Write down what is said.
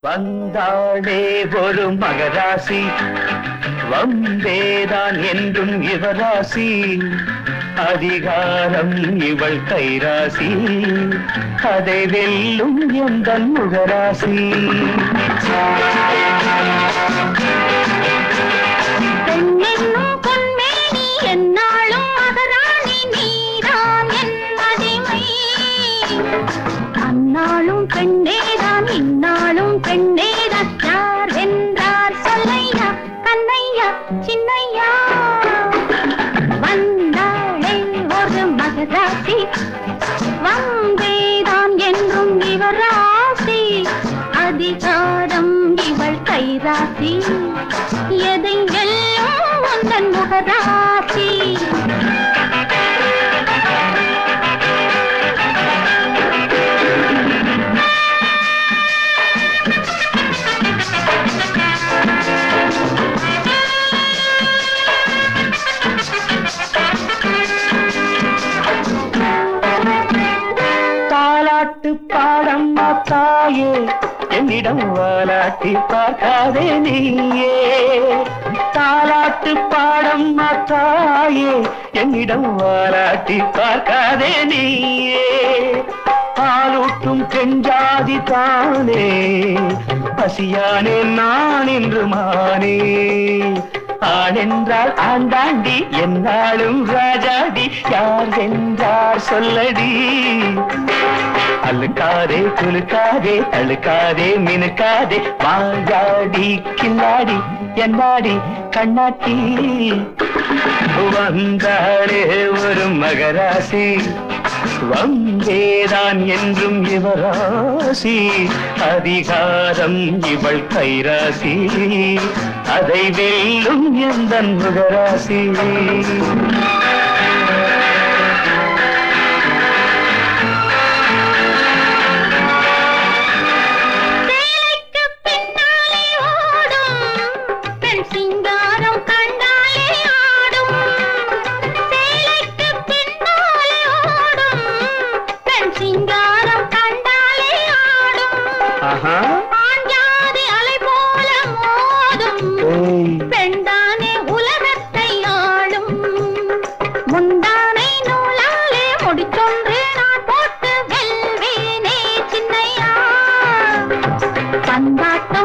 வந்தாளே ஒரு மகராசி, வந்தேதான் என்றும் இவராசி, அதிகாரம் இவள் கைராசி, அதை வெல்லும் எந்தன் முகராசி. அந்நாளும் பெண்ணேதான் இந்நாளும் பெண்ணேதான், யார் வென்றார் சொல்லையா கண்ணையா சின்னையா. வந்தாளே ஒரு மகராசி, வந்தேதான் என்றும் இவராசி, அதிகாரம் இவள் கைராசி, எதை வெல்லும் உந்தன் முகராசி. பாடம் தாயே, என்னிடம் வாலாட்டி பார்க்காதே நீயே. தாலாட்டு பாடம் தாயே, என்னிடம் வாலாட்டி பார்க்காதே நீயே. பாலூட்டும் பெண்ஜாதி தானே, பசியானே நான் என்று மானே. ஆணென்றால் ஆண்டாண்டி, என்னாலும் ராஜாடி, யார் வென்றார் சொல்லடி. அழுக்காதே குலுக்காதே தழுக்காதே மினுக்காதே, வாயாடி கில்லாடி என்னாடி கண்ணாட்டி. வந்தாளே ஒரு மகராசி, வந்தேதான் என்றும் இவராசி, அதிகாரம் இவள் கைராசி, அதை வெல்லும் எந்தன் முகராசி. அலை போல மோதும் பெண்தானே உலகத்தை ஆளும். முந்தானை நூலாலே முடிச்சொன்று நான் போட்டு வெல்வேனே சின்னையா. பந்தாட்டம்